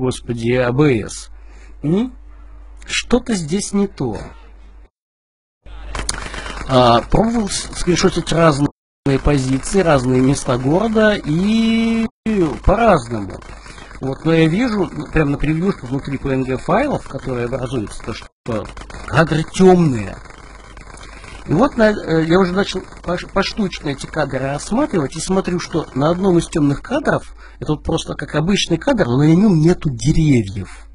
господи, ABS. Что-то здесь не то. Пробовал скриншотить разные позиции, разные места города и по-разному. Вот, но я вижу, прямо на превьюшках внутри PNG файлов, которые образуются, то, что кадры темные. И вот я уже начал поштучно эти кадры рассматривать и смотрю, что на одном из темных кадров, это вот просто как обычный кадр, но на нем нету деревьев.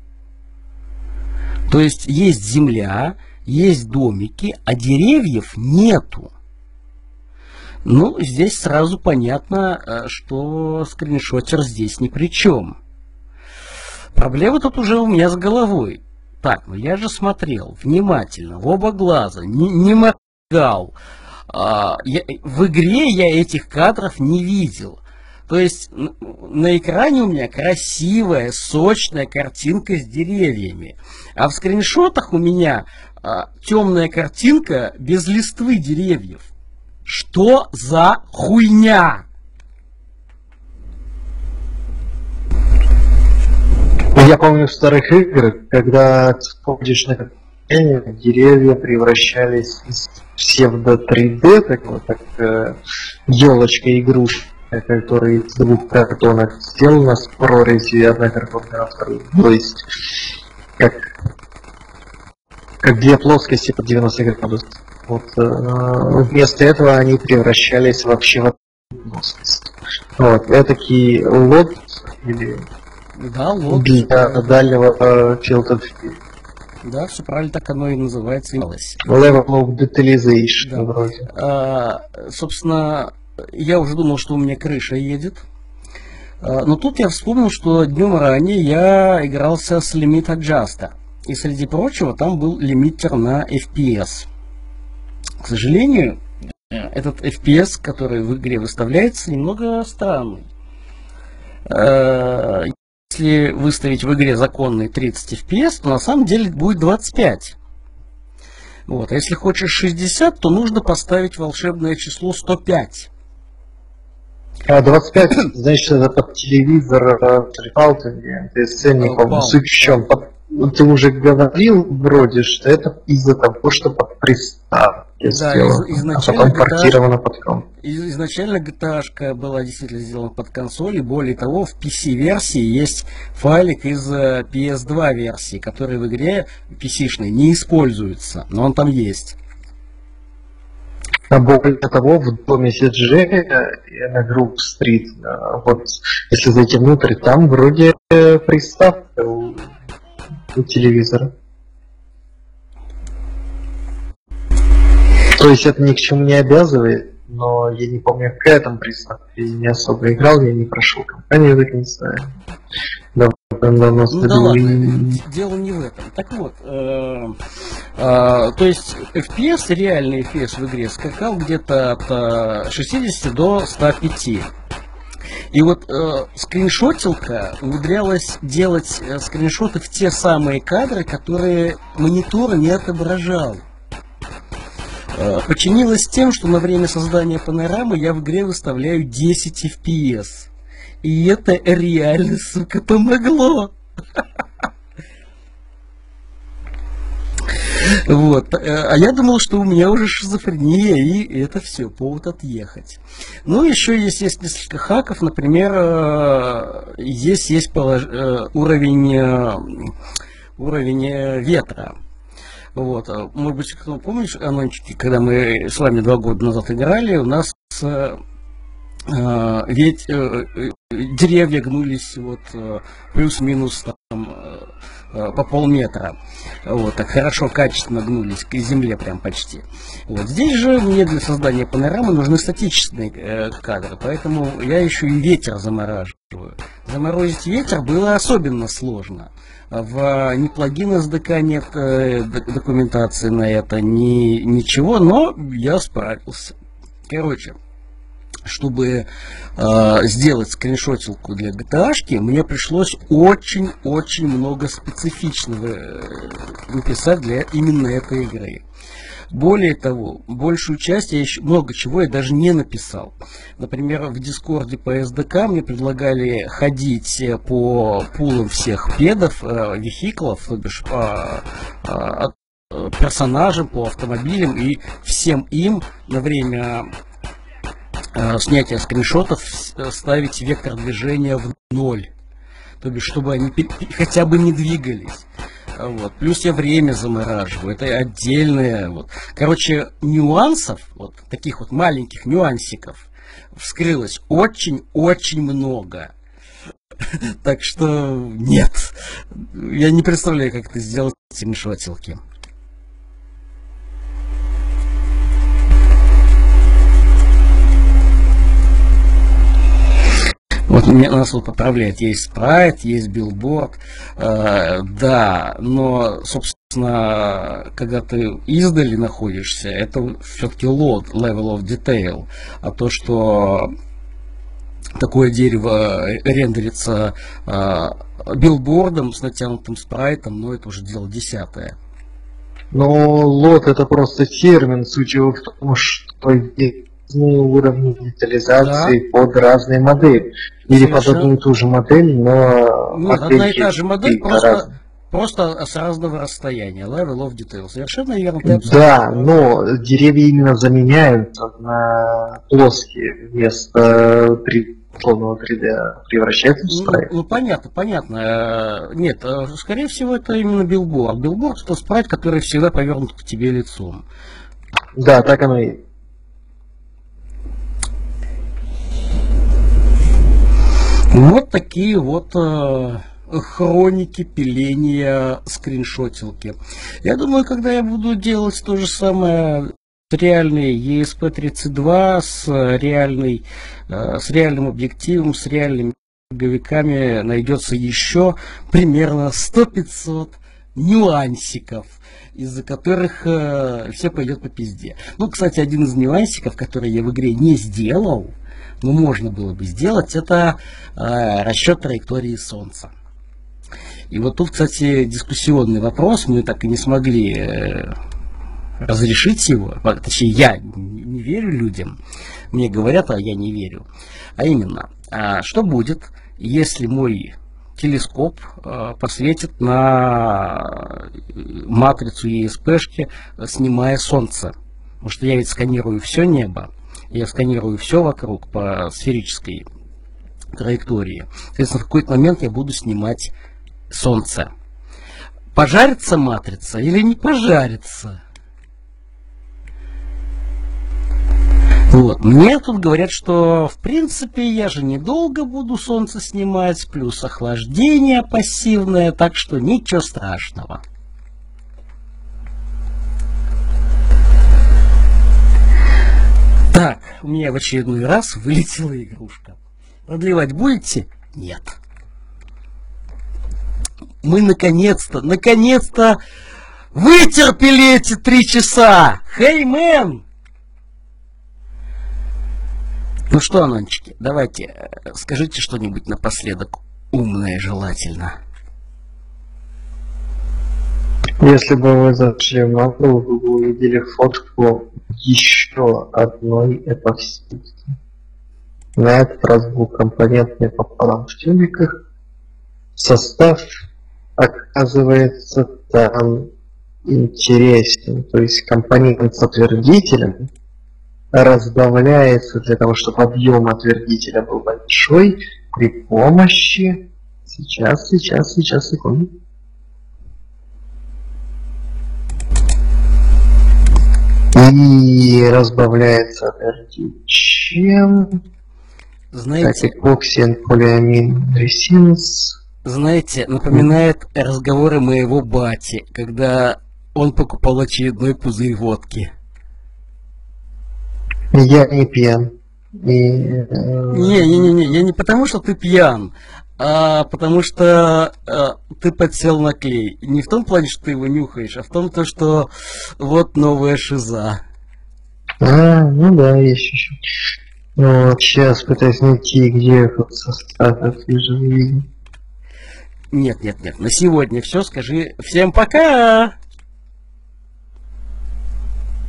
То есть есть земля, есть домики, а деревьев нету. Ну, здесь сразу понятно, что скриншотер здесь ни при чем. Проблема тут уже у меня с головой. Так, ну я же смотрел внимательно, в оба глаза, не моргал. В игре я этих кадров не видел. То есть на экране у меня красивая, сочная картинка с деревьями. А в скриншотах у меня темная картинка без листвы деревьев. Что за хуйня? Я помню в старых играх, когда входишь на картине, деревья превращались из псевдо 3D, как елочка игрушка, которая из двух картонок сделана с прорезью одна картонка на вторую. То есть как две плоскости под 90 градусов. Вот, вместо этого они превращались вообще в одну плоскость. Вот, этакий лот или да, лот для дальнего field of view. Да, все правильно, так оно и называется. Level of Detailization, да. Вроде. Собственно, я уже думал, что у меня крыша едет. Но тут я вспомнил, что днем ранее я игрался с Limit Adjuster. И среди прочего там был лимитер на FPS. К сожалению, этот FPS, который в игре выставляется, немного странный. Если выставить в игре законный 30 FPS, то на самом деле будет 25. Вот. А если хочешь 60, то нужно поставить волшебное число 105. А 25, значит, это под телевизор трипалтинги, то есть ценником. Суть в чем? Ты уже говорил вроде, что это из-за того, что под приставки сделано, а потом портировано под комп. Изначально GTA была действительно сделана под консоль, и более того, в PC-версии есть файлик из PS2 версии, который в игре PC-шной не используется, но он там есть. А более того, в доме CG на Group Street, вот если зайти внутрь, там вроде приставка у телевизора. То есть это ни к чему не обязывает, но я не помню, какая там приставка. Я не особо играл, я не прошел компанию, так не знаю. Давно дело не в этом. Так вот, то есть FPS, реальный FPS в игре скакал где-то от 60 до 105. И вот скриншотилка умудрялась делать скриншоты в те самые кадры, которые монитор не отображал. Починилось тем, что на время создания панорамы я в игре выставляю 10 FPS. И это реально, сука, помогло. Вот. А я думал, что у меня уже шизофрения, и это все, повод отъехать. Ну, еще есть несколько хаков. Например, есть уровень ветра. Вот. Может быть, кто помнишь, анончики, когда мы с вами 2 года назад играли, у нас ведь деревья гнулись вот плюс-минус там по полметра. Вот, так хорошо, качественно гнулись к земле прям почти. Вот здесь же мне для создания панорамы нужны статичные кадры, поэтому я еще и ветер замораживаю. Заморозить ветер было особенно сложно. Ни плагина SDK нет документации на это, ничего, но я справился. Короче, чтобы сделать скриншотилку для GTA-шки, мне пришлось очень-очень много специфичного написать для именно этой игры. Более того, большую часть я еще много чего я даже не написал. Например, в Дискорде по SDK мне предлагали ходить по пулам всех педов, вехиклов, то бишь персонажам, по автомобилям, и всем им на время снятия скриншотов ставить вектор движения в 0. То бишь, чтобы они хотя бы не двигались. Вот. Плюс я время замораживаю. Это отдельное. Вот. Короче, нюансов, вот таких вот маленьких нюансиков, вскрылось очень-очень много. Так что нет. Я не представляю, как это сделать в скриншотилке. Вот нас вот поправляет, есть спрайт, есть билборд, да, но, собственно, когда ты издали находишься, это все-таки level of detail, а то, что такое дерево рендерится билбордом с натянутым спрайтом, ну, это уже дело 10-е. Но лот это просто термин, суть его в том, что есть разные уровни детализации, да, под разные модели. Или под одну и ту же модель, но... Нет, одна и та же модель, просто с разного расстояния. Level of detail. Совершенно верно. Да, но деревья именно заменяются на плоские вместо условного 3D, превращаются в спрайт. Ну, понятно. Нет, скорее всего, это именно билборд. Билборд — это спрайт, который всегда повернут к тебе лицом. Да, так оно и есть. Вот такие вот хроники пиления скриншотилки. Я думаю, когда я буду делать то же самое с реальной ESP32, с реальным объективом, с реальными боговиками, найдется еще примерно 100-500 нюансиков, из-за которых все пойдет по пизде. Ну, кстати, один из нюансиков, который я в игре не сделал, но можно было бы сделать, это расчет траектории Солнца. И вот тут, кстати, дискуссионный вопрос, мы так и не смогли разрешить его. Точнее, я не верю людям, мне говорят, а я не верю. А именно, что будет, если мой телескоп посветит на матрицу ESP-шки, снимая Солнце? Потому что я ведь сканирую все небо. Я сканирую все вокруг по сферической траектории. Соответственно, в какой-то момент я буду снимать Солнце. Пожарится матрица или не пожарится? Вот. Мне тут говорят, что в принципе я же недолго буду Солнце снимать, плюс охлаждение пассивное, так что ничего страшного. Так, у меня в очередной раз вылетела игрушка. Продлевать будете? Нет. Мы наконец-то вытерпели эти 3 часа! Hey, man! Ну что, анончики, давайте, скажите что-нибудь напоследок умное желательно. Если бы вы зашли в макро, вы бы увидели фотку еще одной эпоксидки. На этот раз двухкомпонентный пополам в тюбиках. Состав, оказывается, там интересен. То есть компонент с отвердителем разбавляется для того, чтобы объем отвердителя был большой при помощи... Сейчас, секунду. И разбавляется чем? Знаете, эпоксиен полиамин ресинс. Знаете, напоминает разговоры моего бати, когда он покупал очередной пузырь водки. Я не пьян. Не, я не потому, что ты пьян, а потому что ты подсел на клей. Не в том плане, что ты его нюхаешь, а в том, что вот новая шиза. Ну да, есть еще. Ну, вот сейчас пытаюсь найти, где этот состав отслеживания. Нет, на сегодня все, скажи всем пока!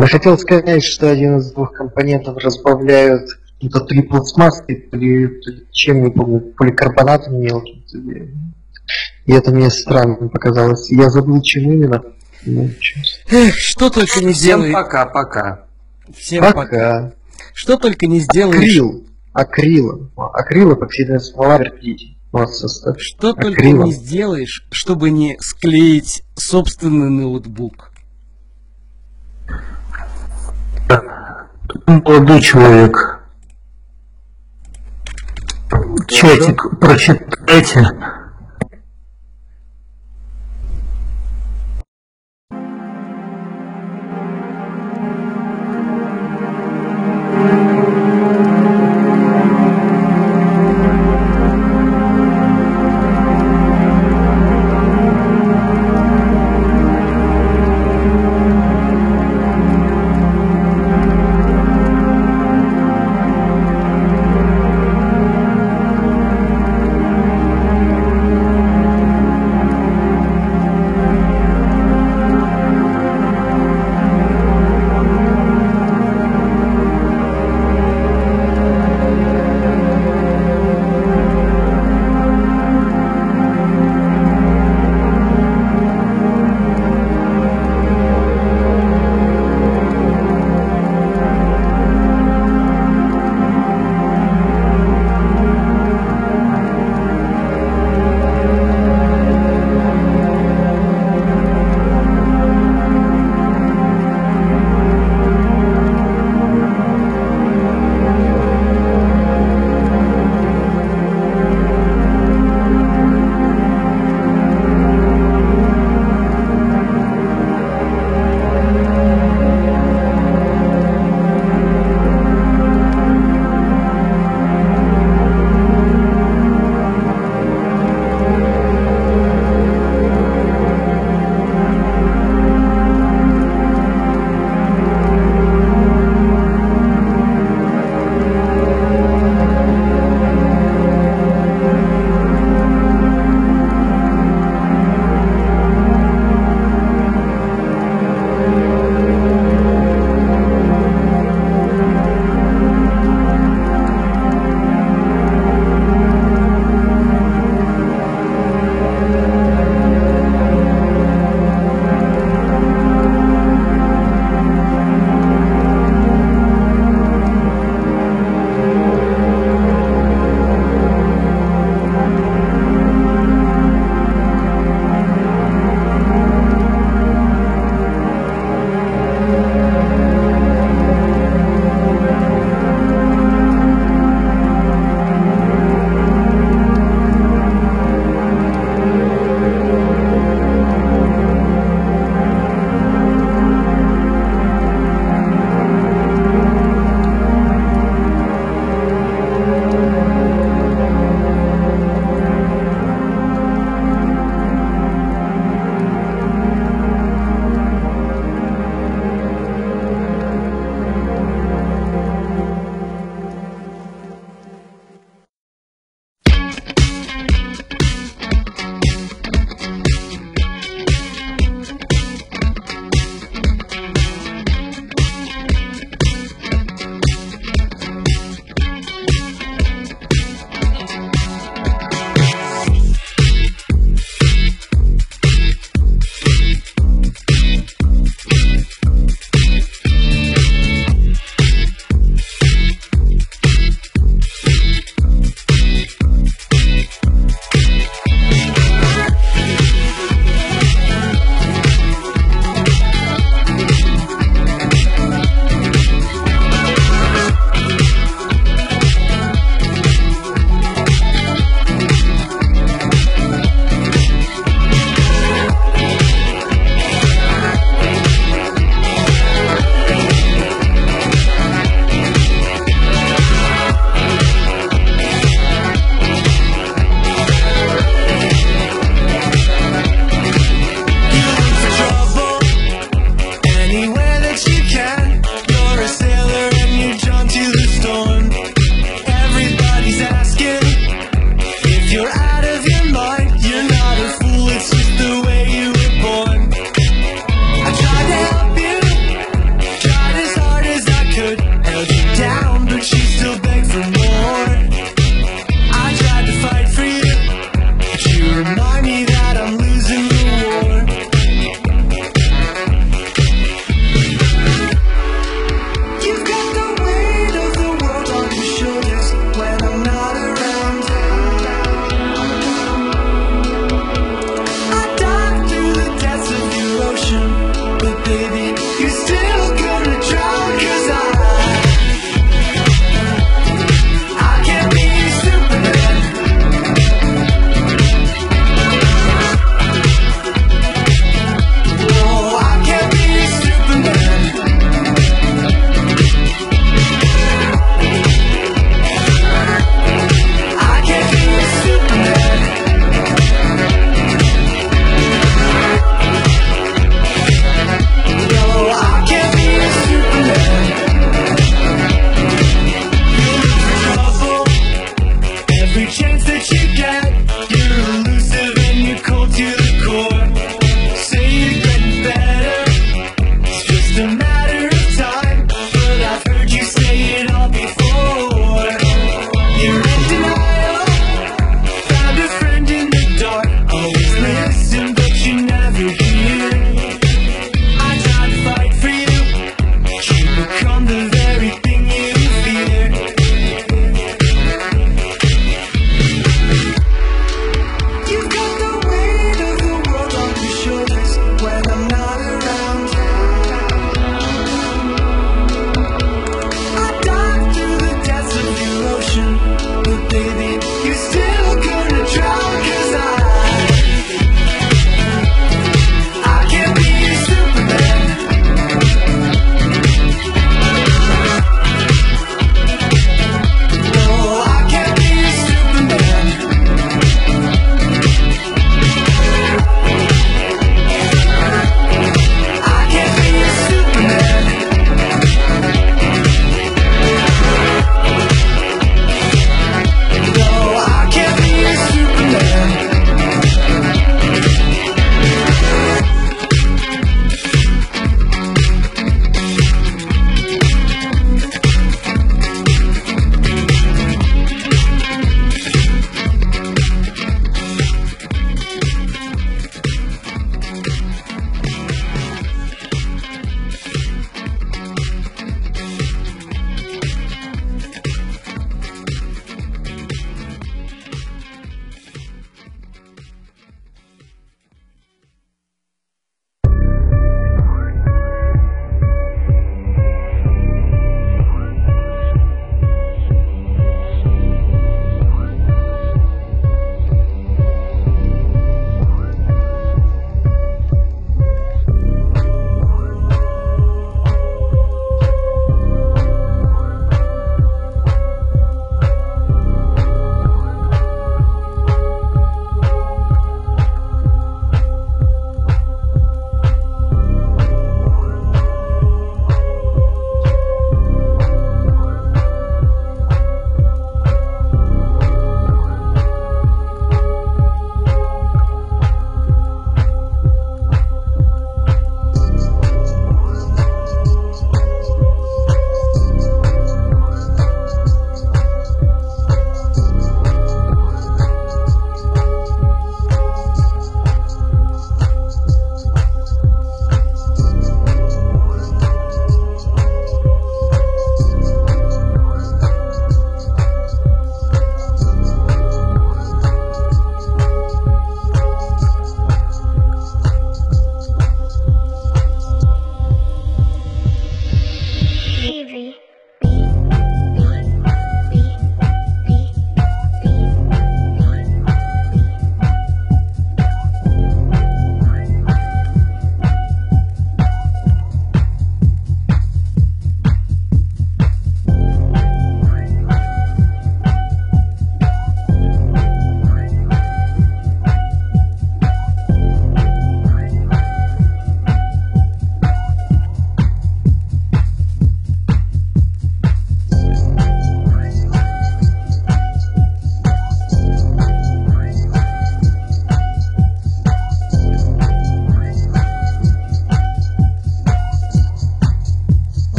Я хотел сказать, что один из двух компонентов разбавляют то ли пластмассой, то ли чем, не помню, поликарбонатом мелким. И это мне странным показалось. Я забыл, чем именно. Эх, что только не Всем сделаешь. пока-пока. Всем пока. Что только не сделаешь. Акрил, эпоксидная смола, верните. Состав. Что только не сделаешь, чтобы не склеить собственный ноутбук. Молодой человек. Чатик прочитайте.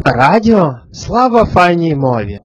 Радіо «Слава файній мові».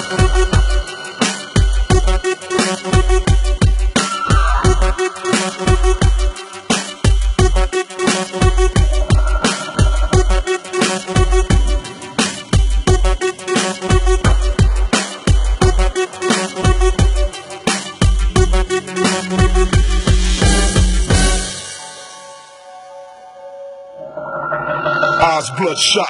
Eyes bloodshot.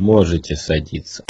Можете садиться.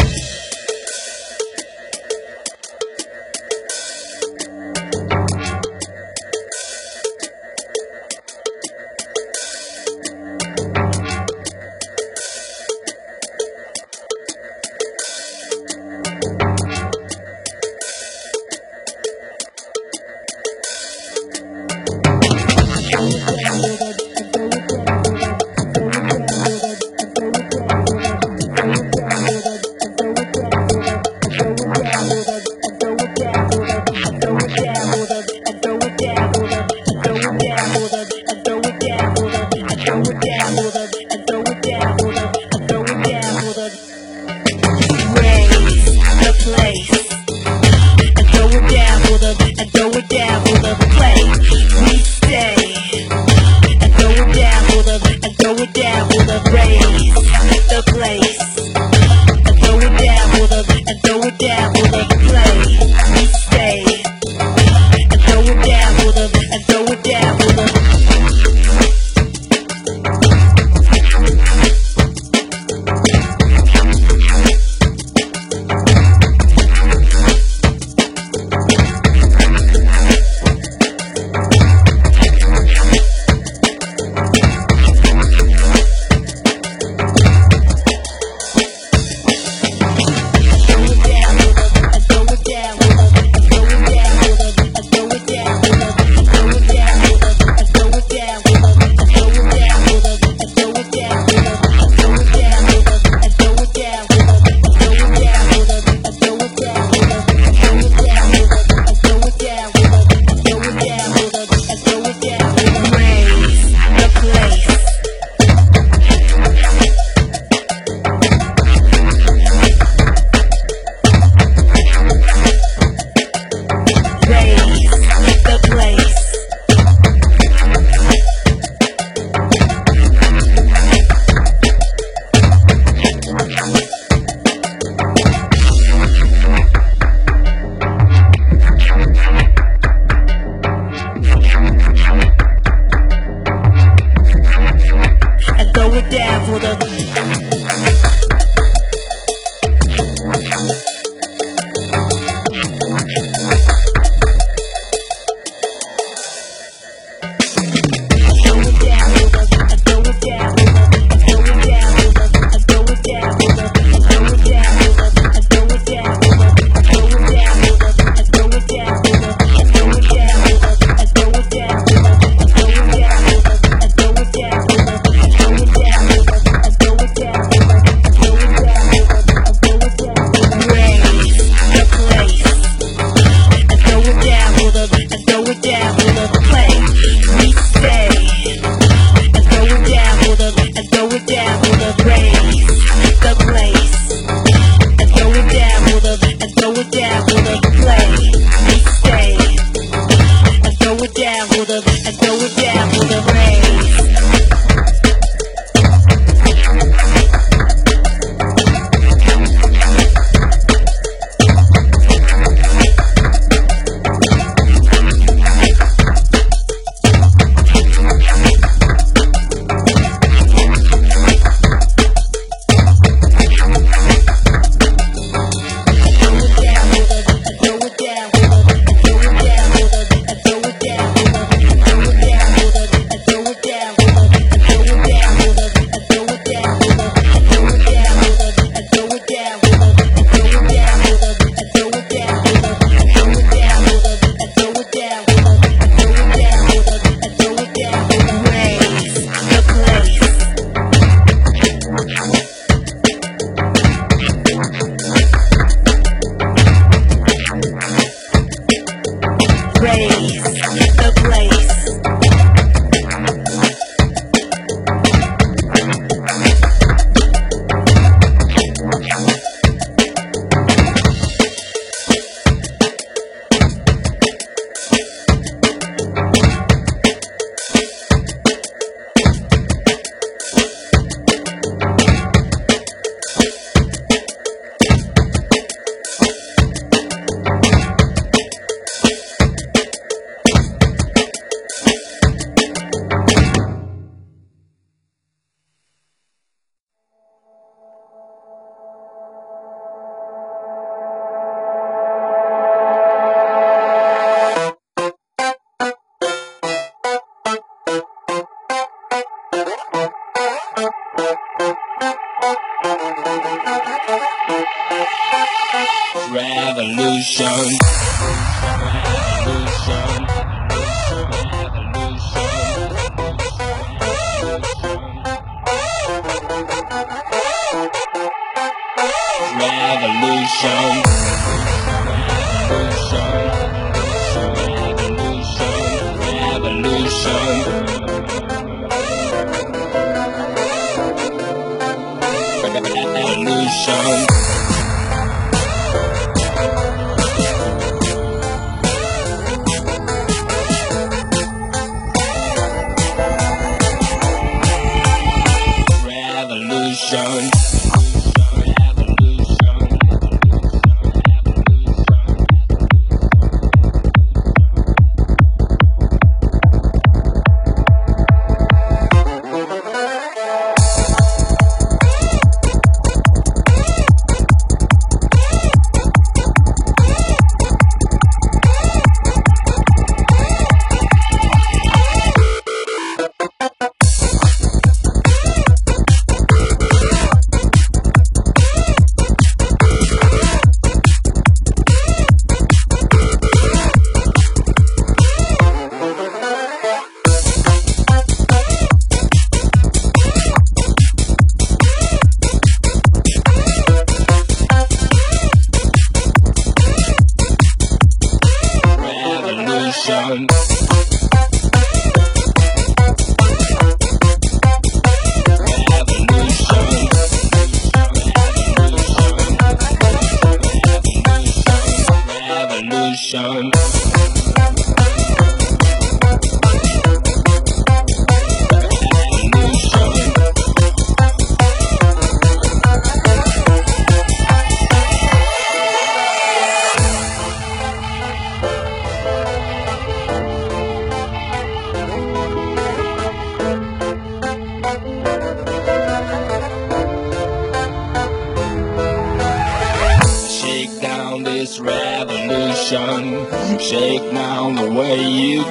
Shake down the way you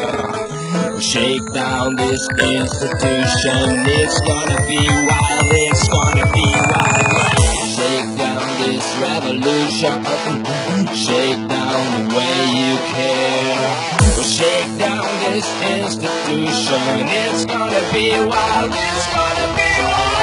care. Shake down this institution. It's gonna be wild, it's gonna be wild. Shake down this revolution. Shake down the way you care. Shake down this institution. It's gonna be wild, it's gonna be wild.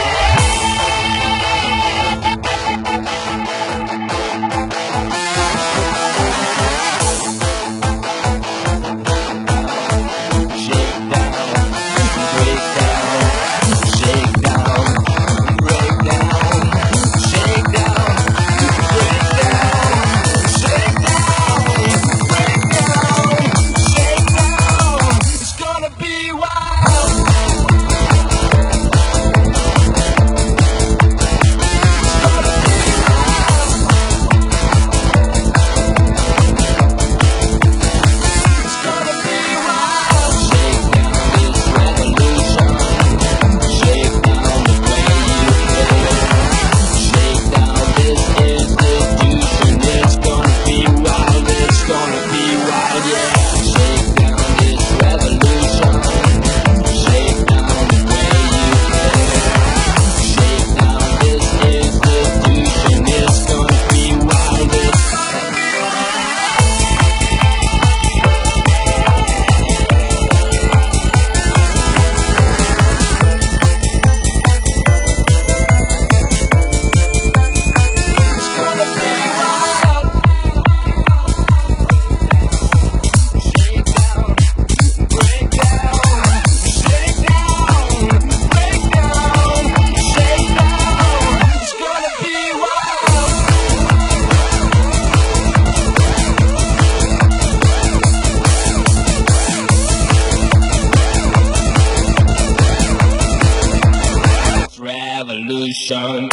Revolution.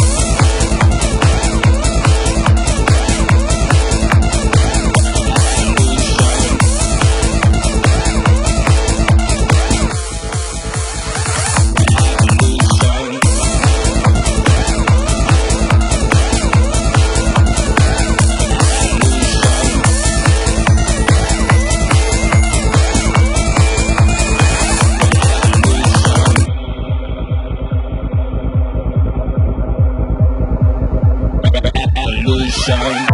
Revolution.